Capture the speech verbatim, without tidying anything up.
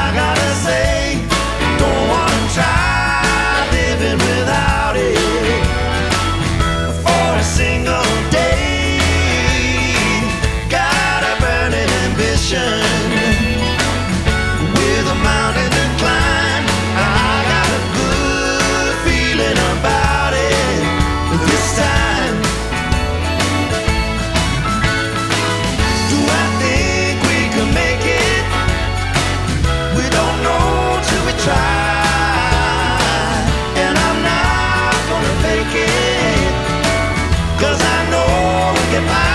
gotta say, don't wanna try living without it for a single day. Got a burning ambition with a mountain to climb. I got a good feeling about it this time. Do I think we can make it? We don't know till we try. And I'm not gonna fake it, 'cause I know we can buy.